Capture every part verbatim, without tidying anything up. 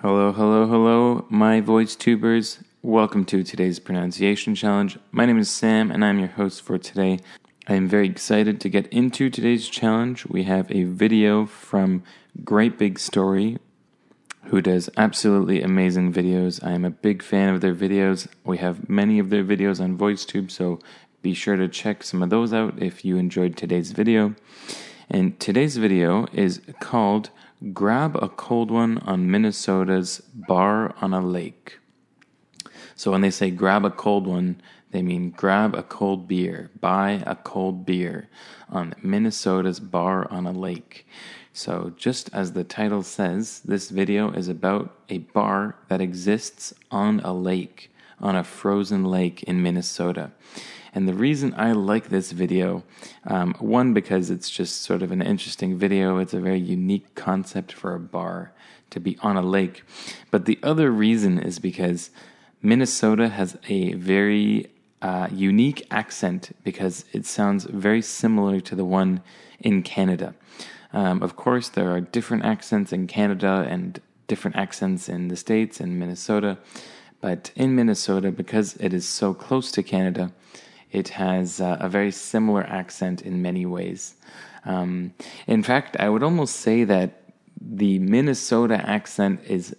Hello, hello, hello, my voice tubers. Welcome to today's pronunciation challenge. My name is Sam and I'm your host for today. I am very excited to get into today's challenge. We have a video from Great Big Story, who does absolutely amazing videos. I am a big fan of their videos. We have many of their videos on VoiceTube, so be sure to check some of those out if you enjoyed today's video. And today's video is called Grab a Cold One on Minnesota's Bar on a Lake. So when they say grab a cold one, they mean grab a cold beer, buy a cold beer on Minnesota's Bar on a Lake. So just as the title says, this video is about a bar that exists on a lake, on a frozen lake in Minnesota. And the reason I like this video, um, one, because it's just sort of an interesting video. It's a very unique concept for a bar to be on a lake. But the other reason is because Minnesota has a very uh, unique accent because it sounds very similar to the one in Canada. Um, of course, there are different accents in Canada and different accents in the States and Minnesota. But in Minnesota, because it is so close to Canada, it has uh, a very similar accent in many ways. Um, in fact, I would almost say that the Minnesota accent is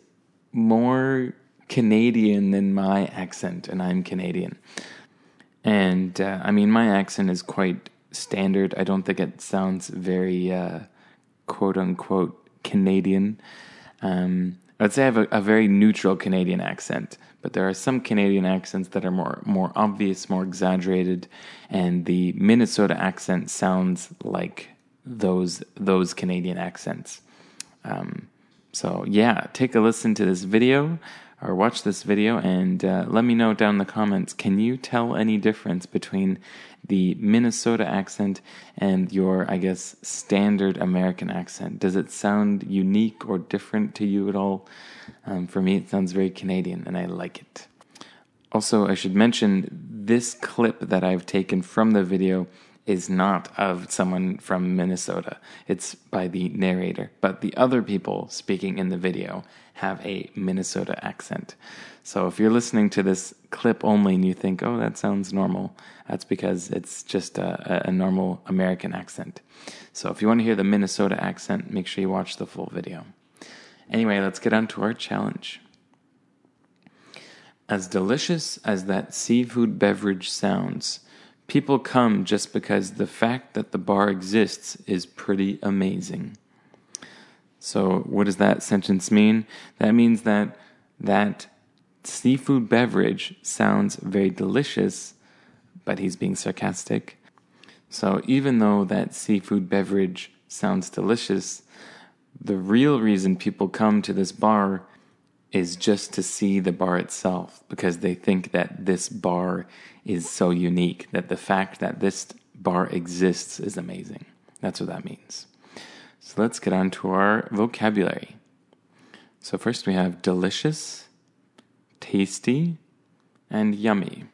more Canadian than my accent, and I'm Canadian. And, uh, I mean, my accent is quite standard. I don't think it sounds very, uh, quote-unquote, Canadian. Um, I'd say I have a, a very neutral Canadian accent. But there are some Canadian accents that are more more obvious, more exaggerated, and the Minnesota accent sounds like those those Canadian accents. Um, so yeah, take a listen to this video or watch this video and uh, let me know down in the comments. Can you tell any difference between the Minnesota accent and your, I guess, standard American accent? Does it sound unique or different to you at all? Um, for me, it sounds very Canadian, and I like it. Also, I should mention, this clip that I've taken from the video is not of someone from Minnesota. It's by the narrator. But the other people speaking in the video have a Minnesota accent. So if you're listening to this clip only and you think, oh, that sounds normal, that's because it's just a, a normal American accent. So if you want to hear the Minnesota accent, make sure you watch the full video. Anyway, let's get on to our challenge. As delicious as that seafood beverage sounds, people come just because the fact that the bar exists is pretty amazing. So what does that sentence mean? That means that that seafood beverage sounds very delicious, but he's being sarcastic. So even though that seafood beverage sounds delicious, the real reason people come to this bar is just to see the bar itself, because they think that this bar is so unique, that the fact that this bar exists is amazing. That's what that means. So let's get on to our vocabulary. So first we have delicious, tasty, and yummy.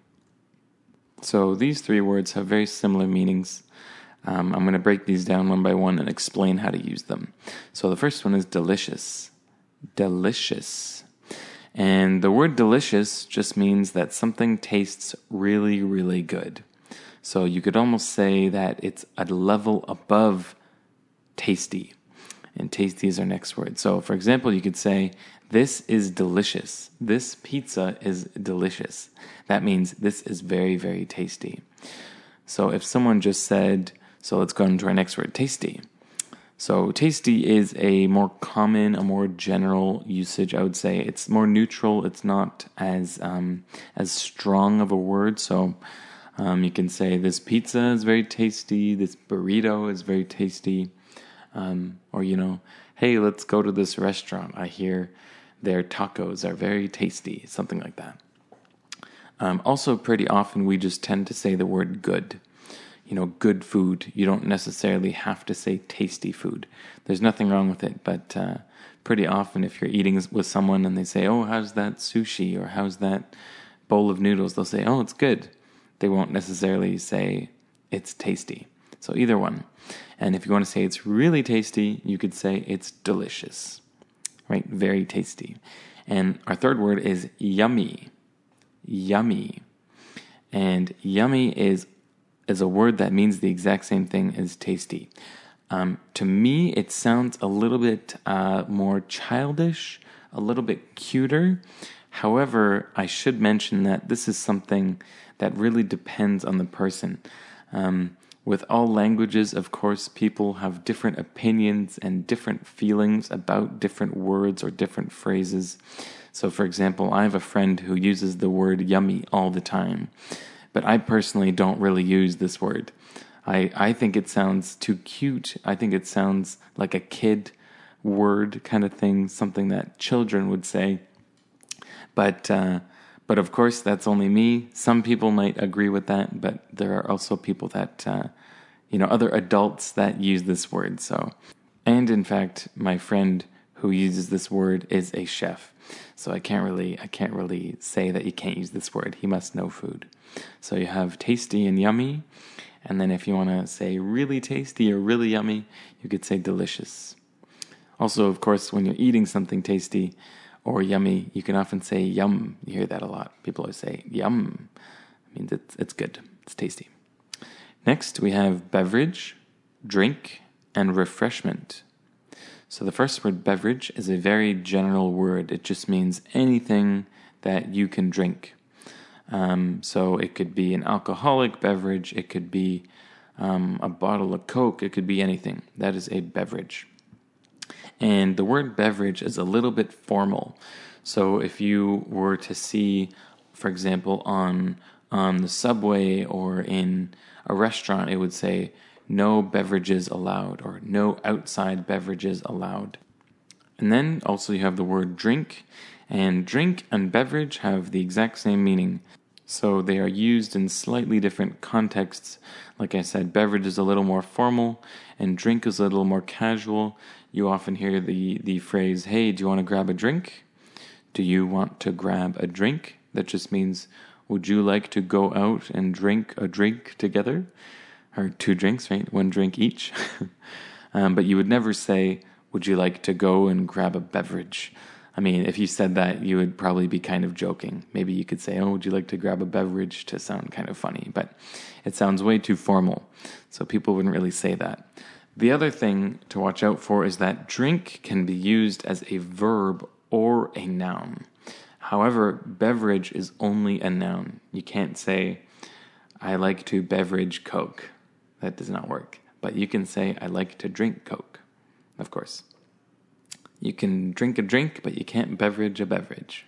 So these three words have very similar meanings. Um, I'm going to break these down one by one and explain how to use them. So the first one is delicious. Delicious. And the word delicious just means that something tastes really, really good. So you could almost say that it's a level above tasty. And tasty is our next word. So for example, you could say, this is delicious. This pizza is delicious. That means this is very, very tasty. So if someone just said, so let's go on to our next word, tasty. So tasty is a more common, a more general usage, I would say. It's more neutral. It's not as um, as strong of a word. So um, you can say this pizza is very tasty. This burrito is very tasty. Um, or, you know, hey, let's go to this restaurant. I hear their tacos are very tasty. Something like that. Um, also, pretty often we just tend to say the word good. You know, good food. You don't necessarily have to say tasty food. There's nothing wrong with it, but uh, pretty often if you're eating with someone and they say, oh, how's that sushi, or how's that bowl of noodles, they'll say, oh, it's good. They won't necessarily say it's tasty. So either one. And if you want to say it's really tasty, you could say it's delicious. right? Very tasty. And our third word is yummy. Yummy. And yummy is, is a word that means the exact same thing as tasty. Um, to me, it sounds a little bit uh, more childish, a little bit cuter. However, I should mention that this is something that really depends on the person. Um, with all languages, of course, people have different opinions and different feelings about different words or different phrases. So, for example, I have a friend who uses the word yummy all the time, but I personally don't really use this word. I, I think it sounds too cute. I think it sounds like a kid word kind of thing, something that children would say. But uh, but of course, that's only me. Some people might agree with that, but there are also people that, uh, you know, other adults that use this word. So, and in fact, my friend who uses this word is a chef. So I can't really I can't really say that you can't use this word. He must know food. So you have tasty and yummy. And then if you want to say really tasty or really yummy, you could say delicious. Also, of course, when you're eating something tasty or yummy, you can often say yum. You hear that a lot. People always say yum. It means it's, it's good. It's tasty. Next, we have beverage, drink, and refreshment. So the first word, beverage, is a very general word. It just means anything that you can drink. Um, so it could be an alcoholic beverage, it could be um, a bottle of Coke, it could be anything. That is a beverage. And the word beverage is a little bit formal. So if you were to see, for example, on on the subway or in a restaurant, it would say no beverages allowed or no outside beverages allowed. And then also you have the word drink. And drink and beverage have the exact same meaning. So they are used in slightly different contexts. Like I said, beverage is a little more formal and drink is a little more casual. You often hear the, the phrase, hey, do you want to grab a drink? Do you want to grab a drink? That just means, would you like to go out and drink a drink together? Or two drinks, right? One drink each. um, but you would never say, would you like to go and grab a beverage? I mean, if you said that, you would probably be kind of joking. Maybe you could say, oh, would you like to grab a beverage, to sound kind of funny. But it sounds way too formal, so people wouldn't really say that. The other thing to watch out for is that drink can be used as a verb or a noun. However, beverage is only a noun. You can't say, I like to beverage Coke. That does not work. But you can say, I like to drink Coke, of course. You can drink a drink, but you can't beverage a beverage.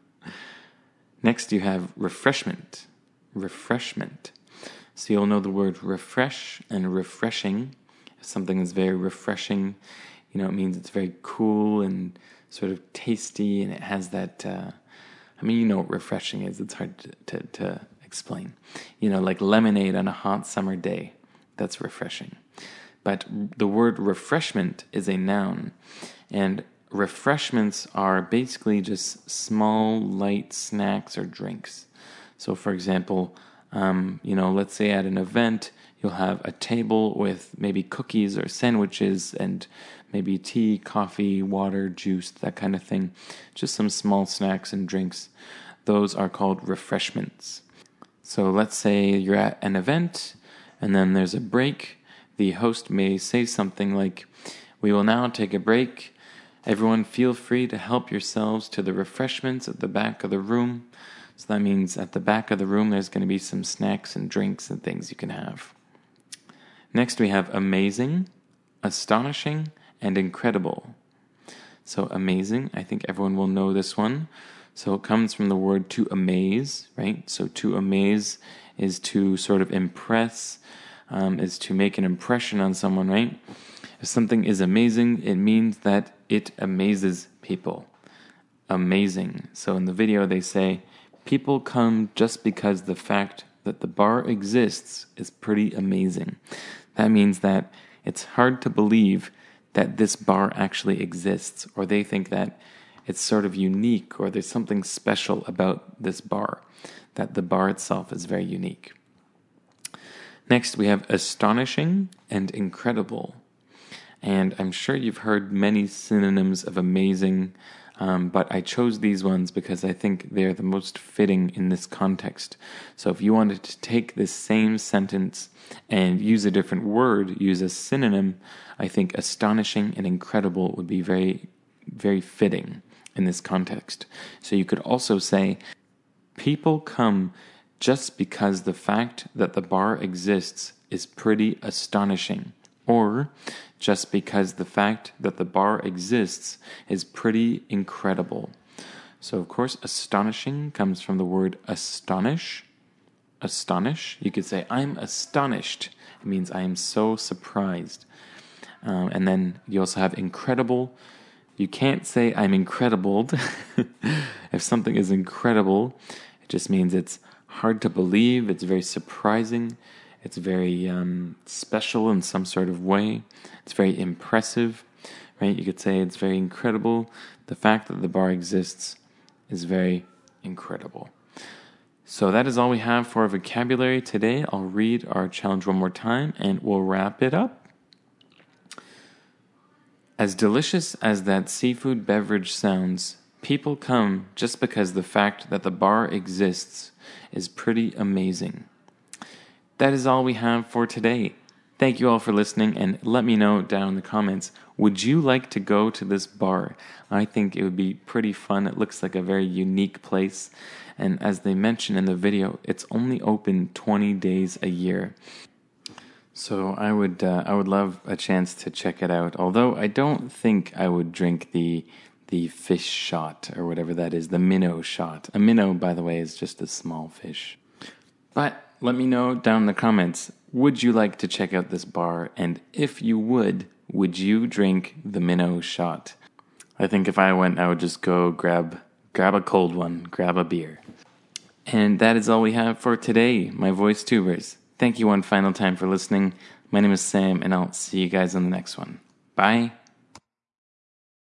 Next, you have refreshment. Refreshment. So you'll know the word refresh and refreshing. If something is very refreshing, you know, it means it's very cool and sort of tasty, and it has that, uh, I mean, you know what refreshing is. It's hard to, to, to explain. You know, like lemonade on a hot summer day. That's refreshing. But the word refreshment is a noun. And refreshments are basically just small, light snacks or drinks. So, for example, um, you know, let's say at an event, you'll have a table with maybe cookies or sandwiches and maybe tea, coffee, water, juice, that kind of thing. Just some small snacks and drinks. Those are called refreshments. So let's say you're at an event and then there's a break. The host may say something like, we will now take a break. Everyone feel free to help yourselves to the refreshments at the back of the room. So that means at the back of the room there's going to be some snacks and drinks and things you can have. Next we have amazing, astonishing, and incredible. So amazing, I think everyone will know this one. So it comes from the word to amaze, right? So to amaze is to sort of impress, um, is to make an impression on someone, right? If something is amazing, it means that it amazes people. Amazing. So in the video they say, people come just because the fact that the bar exists is pretty amazing. That means that it's hard to believe that this bar actually exists, or they think that it's sort of unique, or there's something special about this bar, that the bar itself is very unique. Next, we have astonishing and incredible. And I'm sure you've heard many synonyms of amazing, um, but I chose these ones because I think they're the most fitting in this context. So if you wanted to take this same sentence and use a different word, use a synonym, I think astonishing and incredible would be very, very fitting in this context. So you could also say, people come just because the fact that the bar exists is pretty astonishing. Or, just because the fact that the bar exists is pretty incredible. So, of course, astonishing comes from the word astonish. Astonish. You could say, I'm astonished. It means I am so surprised. Um, and then you also have incredible. You can't say I'm incredible. If something is incredible, it just means it's hard to believe. It's very surprising. It's very um, special in some sort of way. It's very impressive, right? You could say it's very incredible. The fact that the bar exists is very incredible. So that is all we have for vocabulary today. I'll read our challenge one more time and we'll wrap it up. As delicious as that seafood beverage sounds, people come just because the fact that the bar exists is pretty amazing. That is all we have for today. Thank you all for listening, and let me know down in the comments, would you like to go to this bar? I think it would be pretty fun. It looks like a very unique place, and as they mentioned in the video, it's only open twenty days a year. So I would uh, I would love a chance to check it out, although I don't think I would drink the the fish shot, or whatever that is, the minnow shot. A minnow, by the way, is just a small fish. But let me know down in the comments, would you like to check out this bar? And if you would, would you drink the minnow shot? I think if I went, I would just go grab grab a cold one, grab a beer. And that is all we have for today, my voice tubers. Thank you one final time for listening. My name is Sam, and I'll see you guys on the next one. Bye.